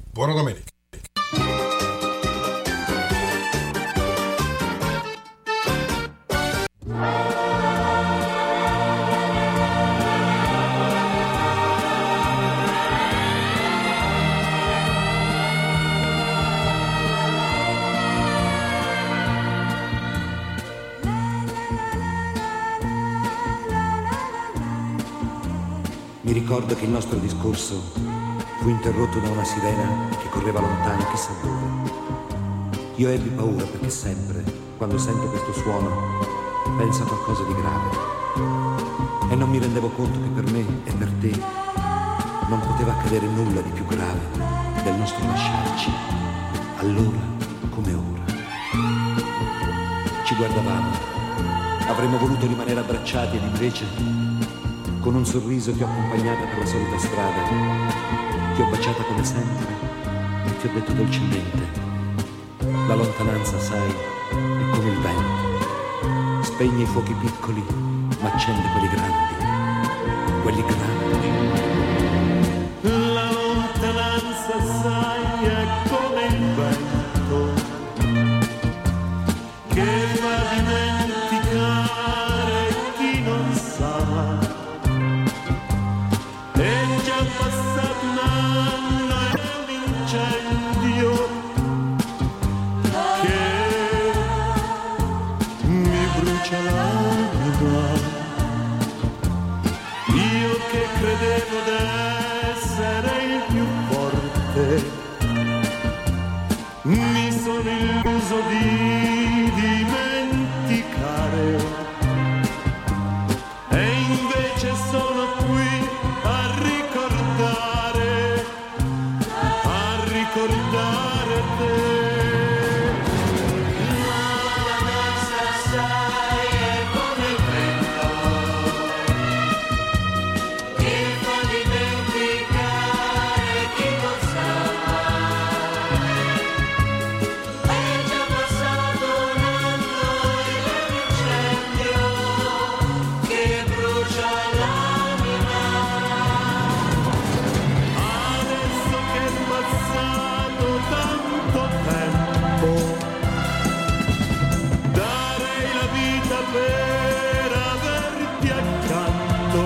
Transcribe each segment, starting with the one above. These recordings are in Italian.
Buona domenica. Mi ricordo che il nostro discorso fu interrotto da una sirena che correva lontano chissà dove. Io ebbi paura perché sempre, quando sento questo suono, penso a qualcosa di grave. E non mi rendevo conto che per me e per te non poteva accadere nulla di più grave del nostro lasciarci, allora come ora. Ci guardavamo, avremmo voluto rimanere abbracciati ed invece, con un sorriso ti ho accompagnata per la solita strada, ti ho baciata come sempre e ti ho detto dolcemente: la lontananza, sai, è come il vento, spegne i fuochi piccoli ma accende quelli grandi, quelli grandi. La lontananza, sai, è come il vento che fa dimenticare chi non sa. Passato un anno e un incendio che mi brucia l'anima. Io che credevo d'essere il più forte, mi sono illuso di dimenticare e invece sono qui a ricordare te. La danza, sai, è come il vento che fa dimenticare chi non sa. È già passato un anno e l'incendio che brucia l'anima. Adesso che è passato tanto tempo, darei la vita per averti accanto,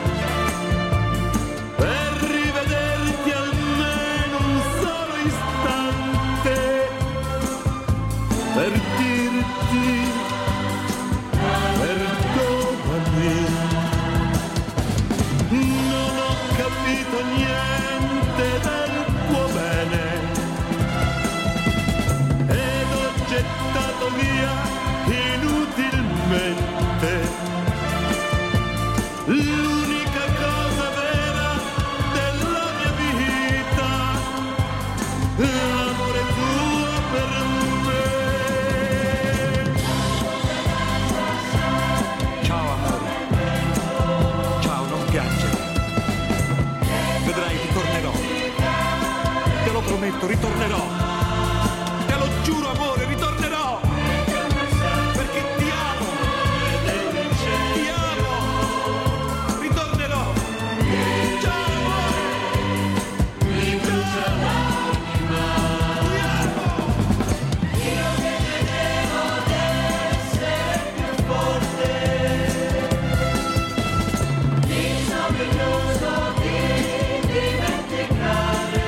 per rivederti almeno un solo istante, per dirti perdonami. Non ho capito niente del tuo bene ed ho gettato via inutilmente l'unica cosa vera della mia vita, l'amore tuo per me. Ciao amore, ciao, non piangere. Vedrai, ritornerò. Te lo prometto, ritornerò. Te lo giuro, amore, ritornerò. Perché ti amo. Ti amo. Ritornerò. Ciao, amore. Mi brucia l'anima. Ti amo. Io che credevo d'essere più forte, mi sono illuso di dimenticare.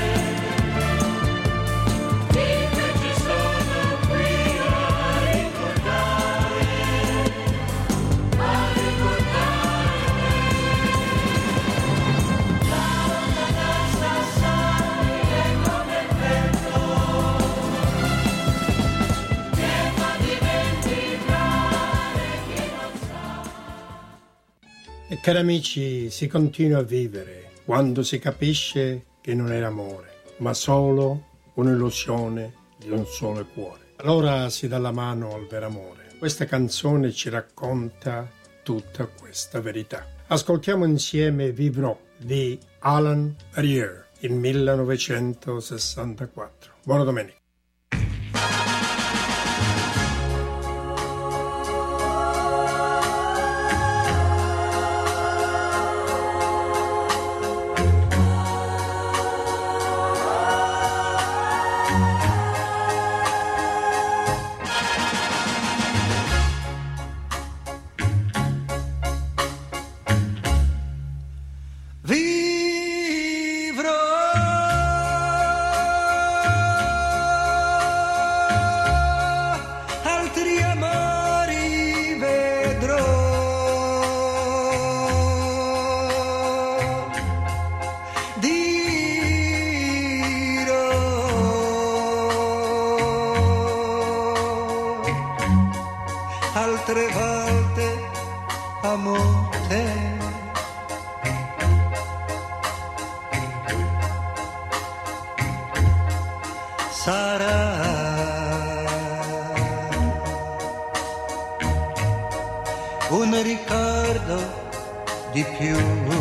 Invece sono qui a ricordare la lontananza, sai, è come il vento che fa dimenticare chi non sa. E cari amici, si continua a vivere quando si capisce che non era amore, ma solo un'illusione di un solo cuore. Allora si dà la mano al vero amore. Questa canzone ci racconta tutta questa verità. Ascoltiamo insieme Vivrò di Alan Rier, il 1964. Buona domenica. altre volte amo te. Sarà un ricordo di più.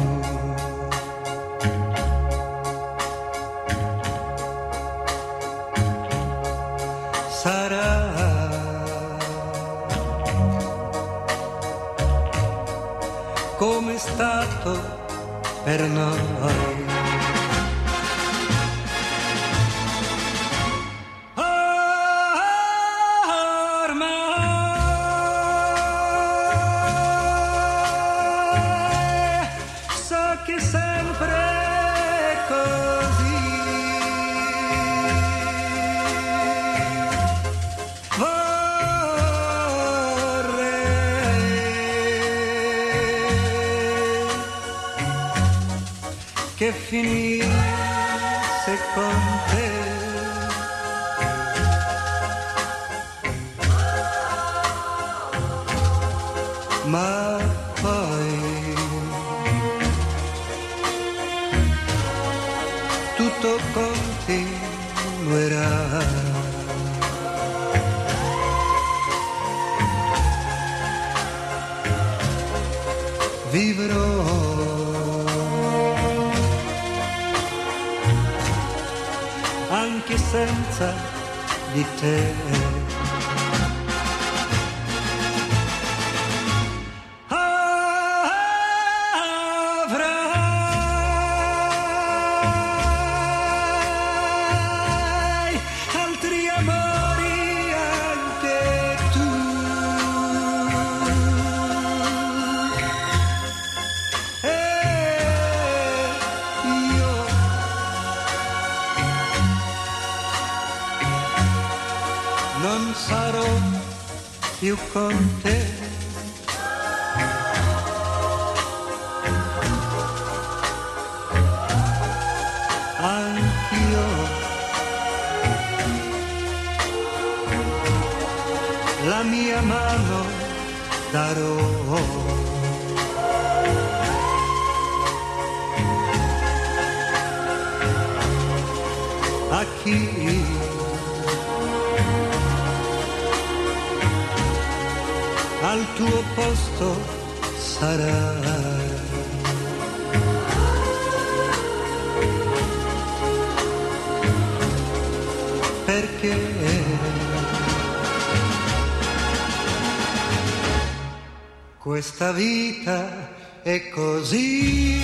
Sarà come è stato per noi. Che finisse con te, ma poi tutto continuerà. Vivrò anche senza di te. Avrai altri amori anche tu. E io non sarò più con te. Anch'io la mia mano darò a chi al tuo posto sarà. Perché questa vita è così.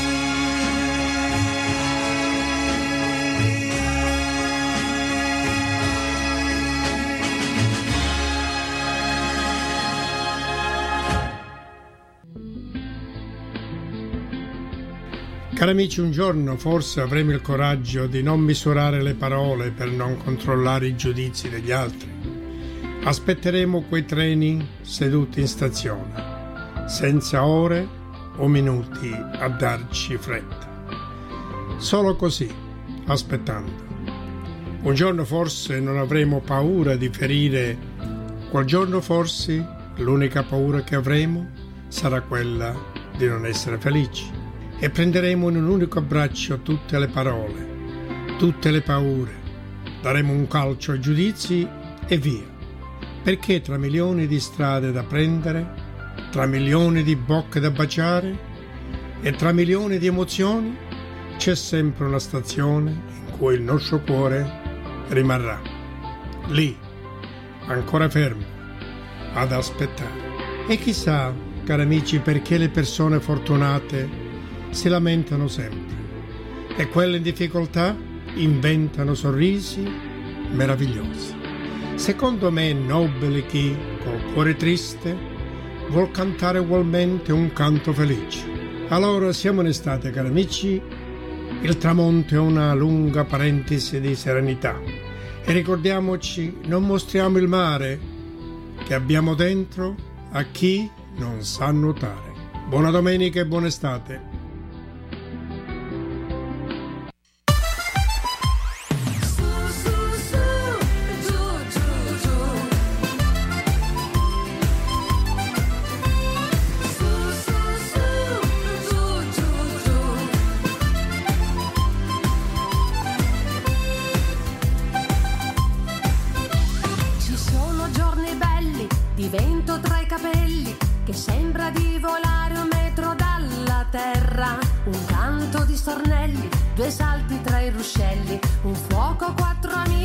Cari amici, un giorno forse avremo il coraggio di non misurare le parole per non controllare i giudizi degli altri. Aspetteremo quei treni seduti in stazione, senza ore o minuti a darci fretta. Solo così, aspettando. Un giorno forse non avremo paura di ferire, quel giorno forse l'unica paura che avremo sarà quella di non essere felici. E prenderemo in un unico abbraccio tutte le parole, tutte le paure, daremo un calcio ai giudizi e via. Perché tra milioni di strade da prendere, tra milioni di bocche da baciare e tra milioni di emozioni, c'è sempre una stazione in cui il nostro cuore rimarrà, lì, ancora fermo, ad aspettare. E chissà, cari amici, perché le persone fortunate si lamentano sempre e quelle in difficoltà inventano sorrisi meravigliosi. Secondo me è nobile chi, col cuore triste, vuol cantare ugualmente un canto felice. Allora siamo in estate, cari amici, il tramonto è una lunga parentesi di serenità e ricordiamoci, non mostriamo il mare che abbiamo dentro a chi non sa nuotare. Buona domenica e buona estate.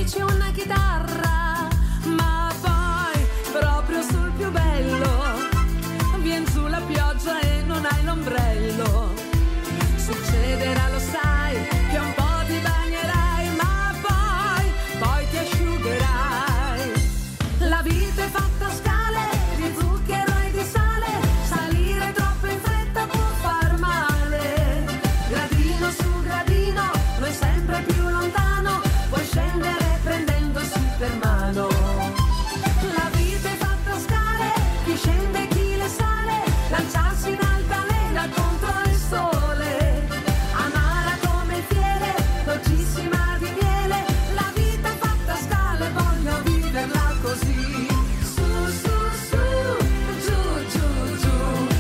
amici una chitarra, ma poi proprio sul più bello vien su la pioggia e non hai l'ombrello. Succederà, lo sai, che un po' ti bagnerai, ma poi ti asciugherai. La vita è fatta a scale di zucchero e di sale, salire troppo in fretta può far male. Gradino su gradino, noi sempre più lontano, puoi scendere prendendosi per mano. La vita è fatta a scale, chi scende e chi le sale, lanciarsi in altalena contro il sole. Amara come il fiele, dolcissima di miele, la vita è fatta a scale, voglio viverla così. Su, su, su, giù, giù, giù.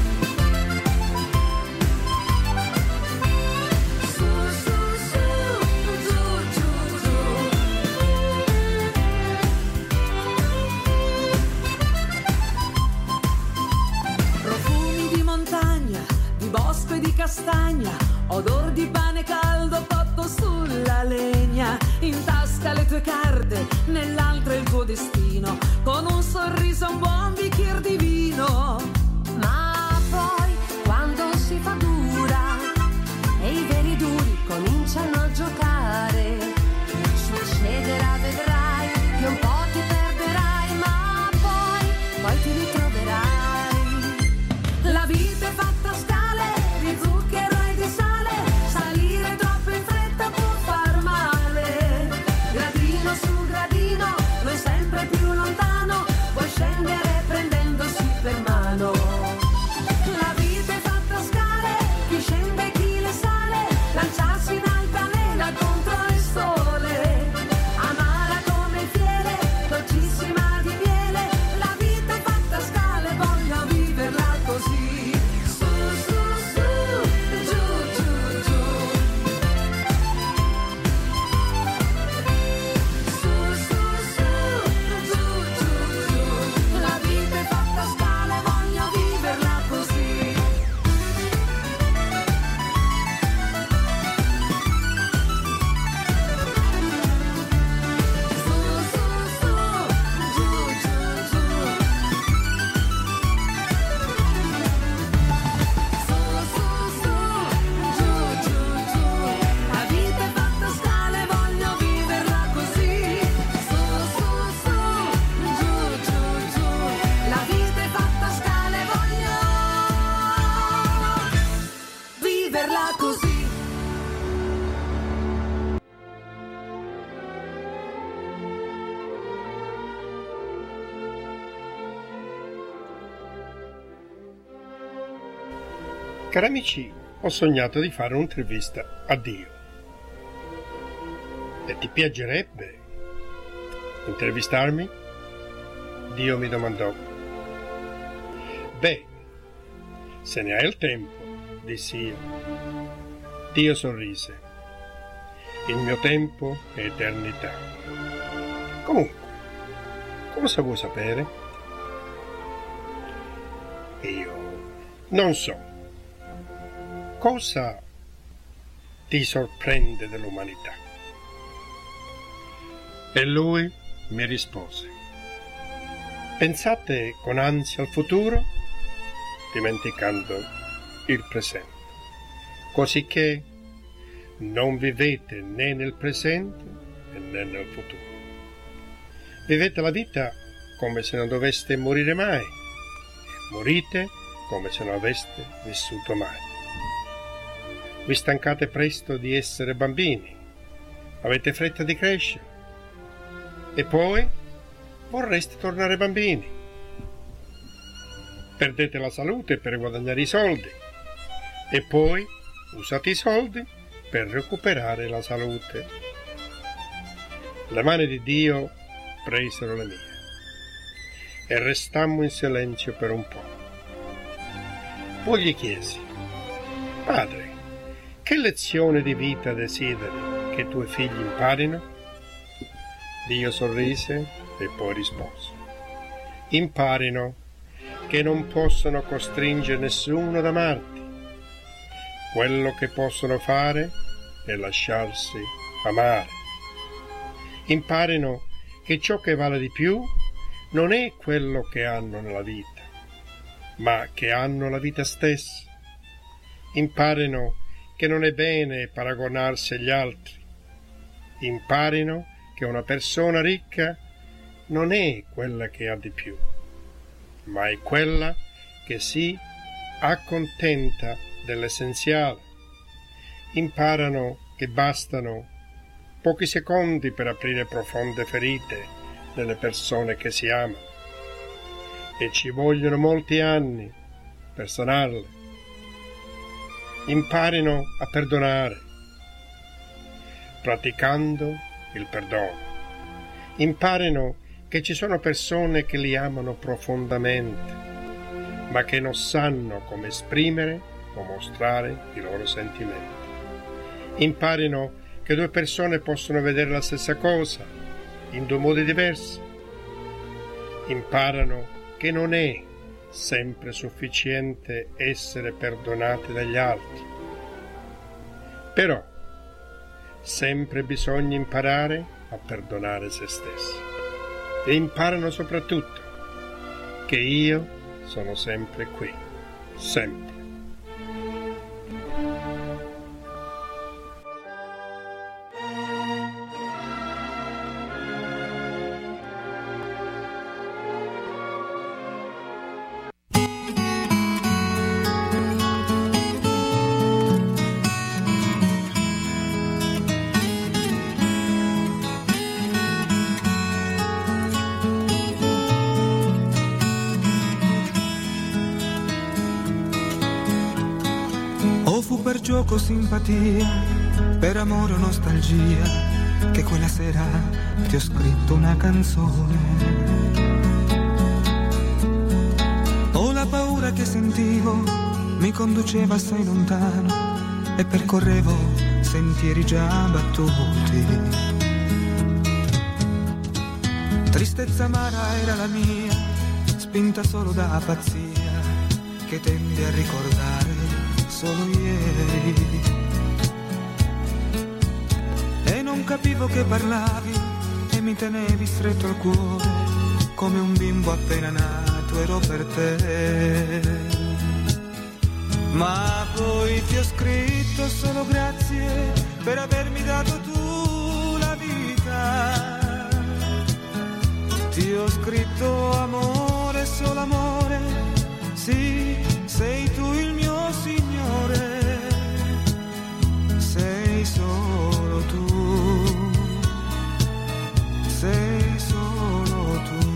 Su, su, su, giù, giù, giù. Profumi di montagna, di bosco e di castagna, odor di pane caldo cotto sulla legna. In tasca le tue carte, nell'altra il tuo destino, con un sorriso un buon bicchier di vino. Ma poi, quando si fa dura e i veri duri cominciano a giocare, succederà, vedrai, che un po' ti perderai, ma poi ti ritroverai. La vita è fatta a scale di zucchero e di sale, salire troppo in fretta può far male. Gradino su gradino, noi sempre più lontano, puoi scendere prendendosi per mano. La vita è fatta a scale, chi scende e chi le sale, lanciarsi in altalena contro il sole. Amara come il fiele, dolcissima di miele, la vita è fatta a scale, voglio viverla così. Su, su, su, giù, giù, giù. Su, su, su, giù, giù, giù. La vita è fatta a scale, voglio viverla così. Su, su, su, giù, giù, giù. Su, su, su, giù, giù, giù. La vita è fatta a scale, voglio viverla così. Su, su, su, giù, giù, giù. La vita è fatta a scale, voglio viverla così. Cari amici, ho sognato di fare un'intervista a Dio. E ti piacerebbe intervistarmi? Dio mi domandò. Beh, se ne hai il tempo, dissi io. Dio sorrise. Il mio tempo è eternità. Comunque, cosa vuoi sapere? Io non so. Cosa ti sorprende dell'umanità? E lui mi rispose: pensate con ansia al futuro, dimenticando il presente, cosicché non vivete né nel presente né nel futuro. Vivete la vita come se non doveste morire mai, e morite come se non aveste vissuto mai. Vi stancate presto di essere bambini, avete fretta di crescere, e poi vorreste tornare bambini. Perdete la salute per guadagnare i soldi, e poi usate i soldi per recuperare la salute. Le mani di Dio presero le mie, e restammo in silenzio per un po'. Poi gli chiesi: Padre, che lezione di vita desideri che i tuoi figli imparino? Dio sorrise e poi rispose: imparino che non possono costringere nessuno ad amarti. Quello che possono fare è lasciarsi amare. Imparino che ciò che vale di più non è quello che hanno nella vita, ma che hanno la vita stessa. Imparino che non è bene paragonarsi agli altri. Imparino che una persona ricca non è quella che ha di più, ma è quella che si accontenta dell'essenziale. Imparano che bastano pochi secondi per aprire profonde ferite nelle persone che si amano e ci vogliono molti anni per sanarle. Imparino a perdonare, praticando il perdono. Imparino che ci sono persone che li amano profondamente, ma che non sanno come esprimere o mostrare i loro sentimenti. Imparino che due persone possono vedere la stessa cosa in due modi diversi. Imparano che non è sempre sufficiente essere perdonati dagli altri. Però sempre bisogna imparare a perdonare se stessi. E imparano soprattutto che io sono sempre qui, sempre. Per gioco simpatia, per amore o nostalgia, che quella sera ti ho scritto una canzone. Ho la paura che sentivo mi conduceva assai lontano e percorrevo sentieri già battuti. Tristezza amara era la mia, spinta solo da pazzia, che tende a ricordare solo ieri. E non capivo che parlavi e mi tenevi stretto al cuore, come un bimbo appena nato ero per te. Ma poi ti ho scritto solo grazie per avermi dato tu la vita. Ti ho scritto amore, solo amore, sì, sei tu il mio Signore, sei solo tu, sei solo tu.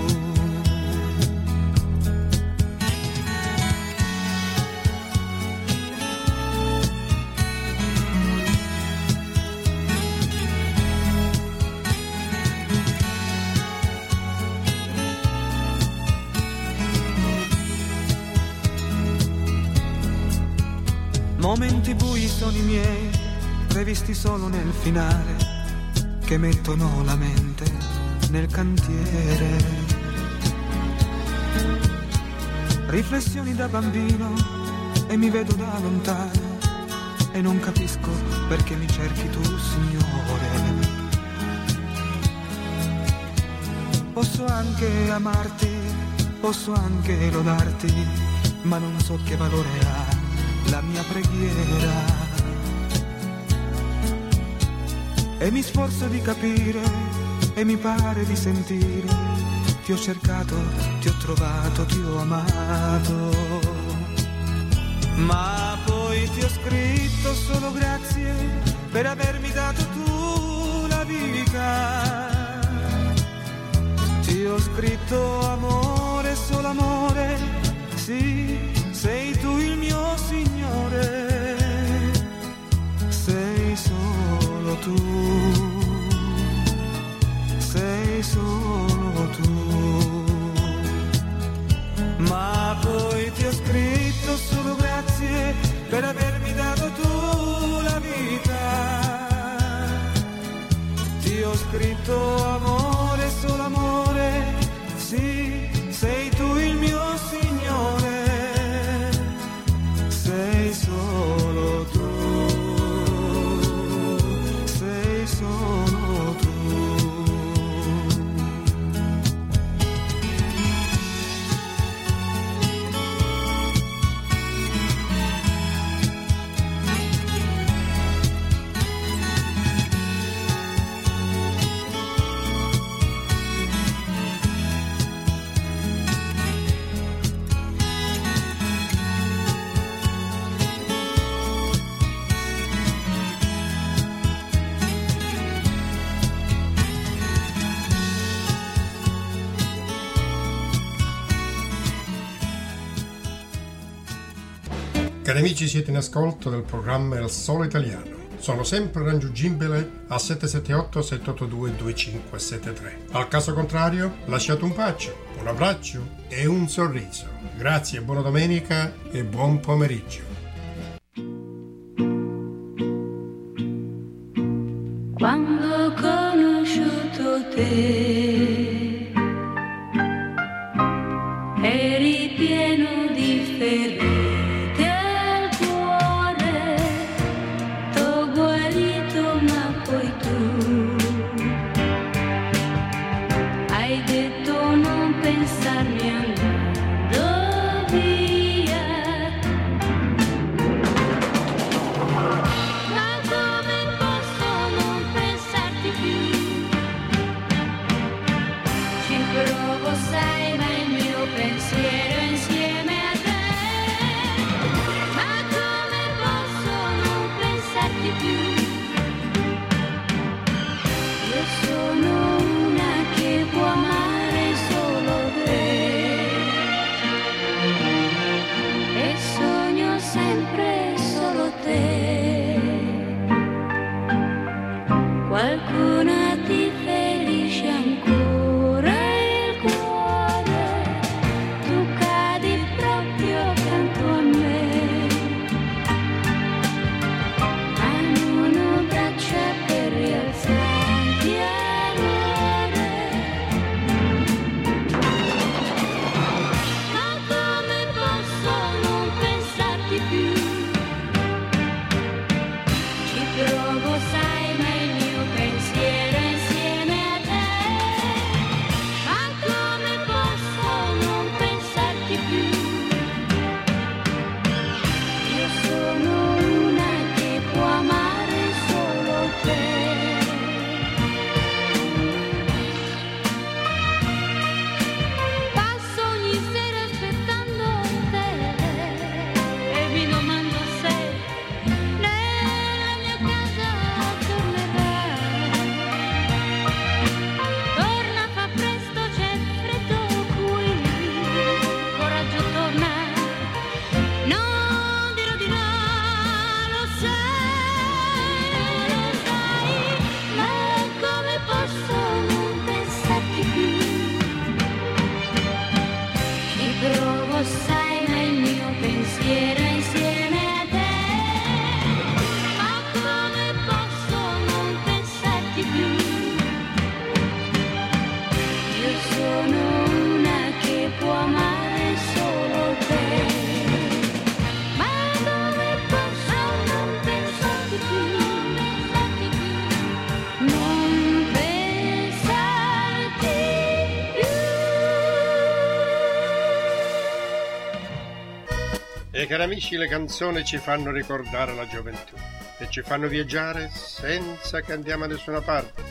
Momenti bui sono i miei, previsti solo nel finale, che mettono la mente nel cantiere. Riflessioni da bambino e mi vedo da lontano e non capisco perché mi cerchi tu, Signore. Posso anche amarti, posso anche lodarti, ma non so che valore ha la mia preghiera. E mi sforzo di capire e mi pare di sentire, ti ho cercato, ti ho trovato, ti ho amato. Ma poi ti ho scritto solo grazie per avermi dato tu la vita. Ti ho scritto amore, solo amore, sì, sei tu il mio Signore, sei solo tu, sei solo tu. Ma poi ti ho scritto solo grazie per avermi dato tu la vita. Ti ho scritto amore, solo amore, sì, sei tu il mio Signore, sei solo tu, sei solo tu. Cari amici, siete in ascolto del programma Il Solo Italiano. Sono sempre raggiungibile al 778-782-2573. Al caso contrario, lasciate un bacio, un abbraccio e un sorriso. Grazie, buona domenica e buon pomeriggio. Quando ho conosciuto te, eri pieno di ferite al cuore, t'ho guarito ma poi tu hai detto non pensarmi andando via. Ma come posso non pensarti più? Ci provo, sai, ma il mio pensiero insieme a te. Ma come posso non pensarti più? Io sono una che può amare solo te e sogno sempre solo te. Qualcuna ti ferisce ancora il cuore, tu cadi proprio accanto a me, ma non ho braccia per rialzarti amore. Ma come posso non pensarti più? Ci provo, sai, ma il mio pensiero insieme a te. Ma come posso non pensarti più? Io sono una che può amare solo te. Passo ogni sera aspettando te e mi domando se nella mia casa tornerai. Torna, fa presto, c'è freddo qui. Coraggio, torna. Non dirò di no, lo sai, ma come posso non pensarti più? Ci provo, sai, ma il mio pensiero è insieme a te. Ma come posso non pensarti più? Io sono una che può amare solo te. Ma come posso non pensarti più? Non pensarti più. E cari amici, le canzoni ci fanno ricordare la gioventù e ci fanno viaggiare senza che andiamo a nessuna parte.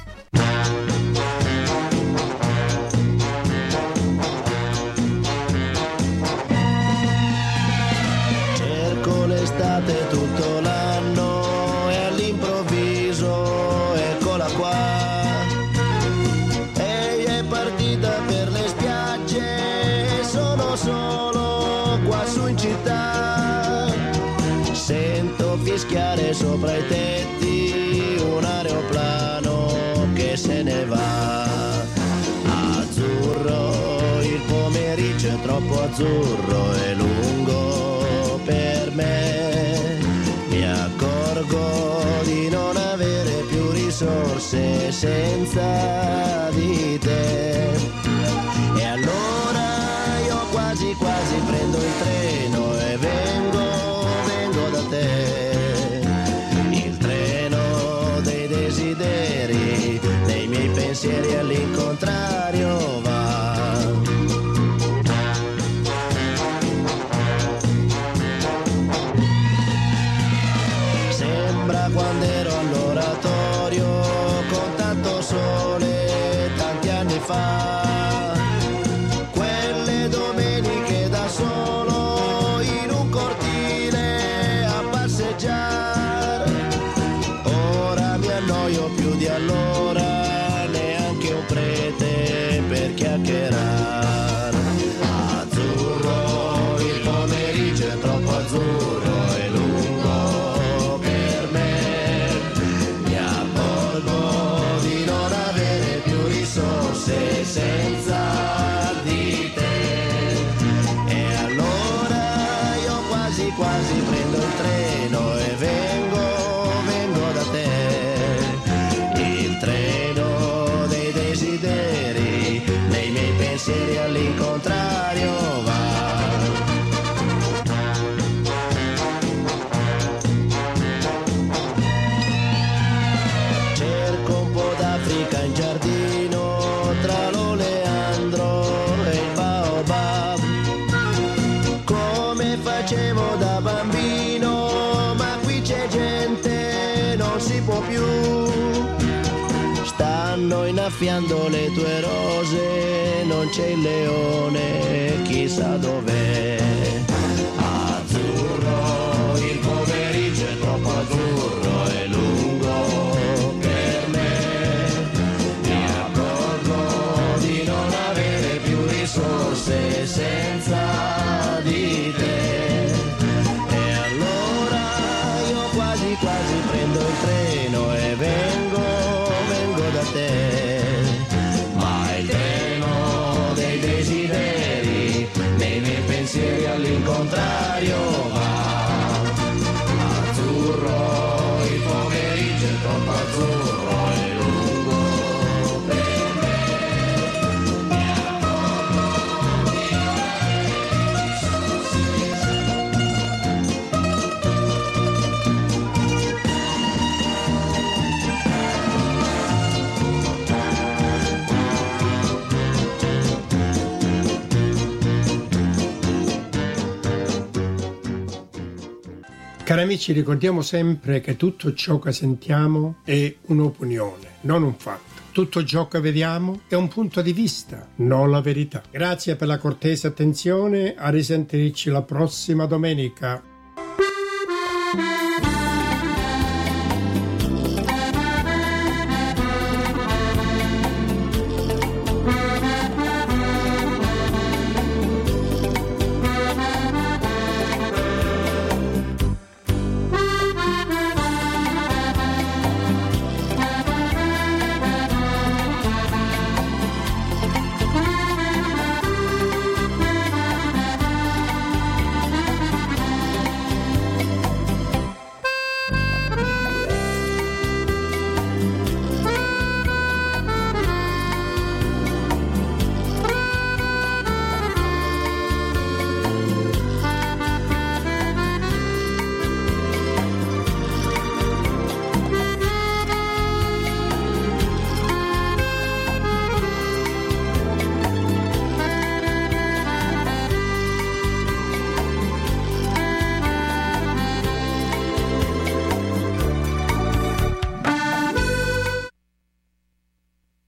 Cerco l'estate tutto l'anno e all'improvviso eccola qua. Ehi, è partita per le spiagge, sono solo qua su in città. Sento fischiare sopra i tetti un aeroplano che se ne va. Azzurro, il pomeriggio è troppo azzurro e lungo per me. Mi accorgo di non avere più risorse senza di te. E allora io quasi quasi prendo il treno e vengo da te. Il treno dei desideri, dei miei pensieri all'incontrario va. Sembra quando ero all'oratorio con tanto sole tanti anni fa. Quelle domeniche da solo in un cortile a passeggiare. Ora mi annoio più di allora, neanche un prete risorse senza di te. E allora io quasi quasi prendo il treno e vengo da te. Il treno dei desideri, nei miei pensieri all'incontrario va. In giardino tra l'oleandro e il baobab, come facevo da bambino, ma qui c'è gente, non si può più. Stanno innaffiando le tue rose, non c'è il leone, chissà dov'è. Azzurro, il pomeriggio è troppo azzurro e lungo. Risorse senza di te. E allora io quasi quasi prendo il treno e vengo da te. Ma il treno dei desideri, nei miei pensieri all'incontrario va. Azzurro, il pomeriggio è troppo azzurro e lungo per me. Cari amici, ricordiamo sempre che tutto ciò che sentiamo è un'opinione, non un fatto. Tutto ciò che vediamo è un punto di vista, non la verità. Grazie per la cortese attenzione, a risentirci la prossima domenica.